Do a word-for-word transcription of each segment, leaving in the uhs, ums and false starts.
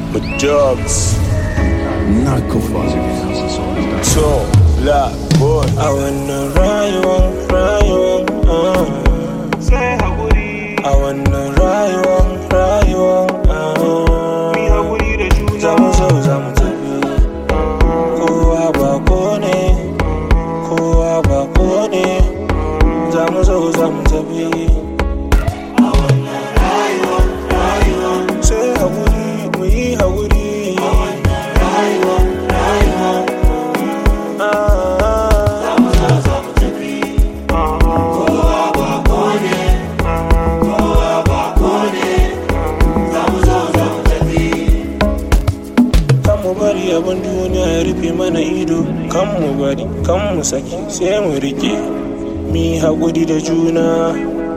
my dogs. Narco So, la boy. I wanna ride one, ride one, uh. Say hakuri. I wanna ride one, ride one, uh. Mi hakuri da juna. Zamu zo zamu tafi. Kowa bako ne, kowa bako ne. Zamu zo zamu tafi. I wanna ride one, ride one. Say hakuri, mu yi hakuri. I wanna ride one, ride one. Bari abin duniya ya rufe mana ido, kan mu bari, kan mu saki, sai mu rike, mi haƙuri da juna.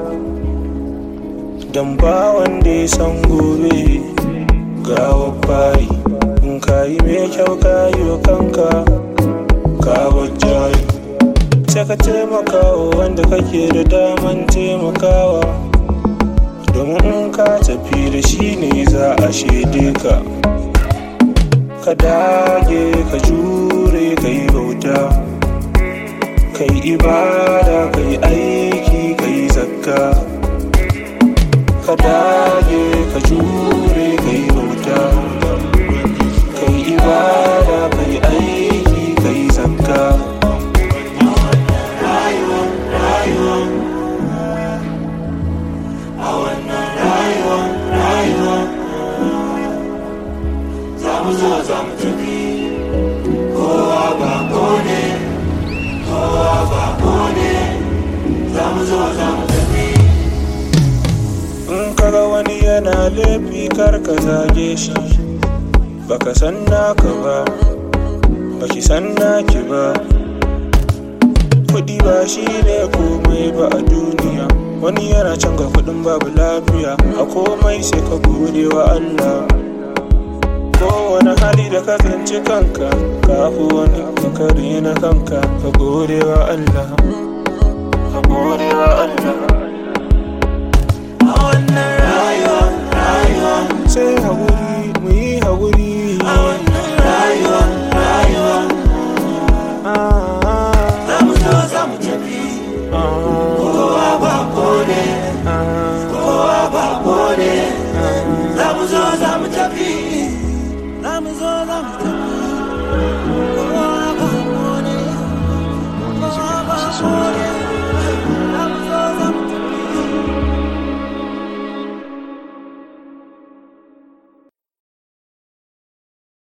Dan ba wanda ya san gobe, gawa fari, in ka yi mai kyau ka yi wa kanka, ka jari. Sai ka taimakawa wanda kake da daman taimakawa, domin in ka tafi da shi ne za a shaide ka. Ka dage ka jure ka yi bauta, ka yi ibada ka yi aiki ka yi zakka. Ka dage ka jure ka yi bauta, ka yi ibada ka yi aiki ka yi zakka. Zamu tafi, kowa bako ne, kowa bako ne, zamu zo zamu tafi. In kaga wani yana laifi kar ka zage shi, baka san naka ba, baki san naki ba. Kuɗi ba shi ne komai ba a duniya, wani yana can ga kuɗin babu lafiya, a komai sai ka gode wa Allah. Kowane hali da ka tsinci kanka, ka fi wani bakari na kanka, ka gode wa Allah, ka gode wa Allah.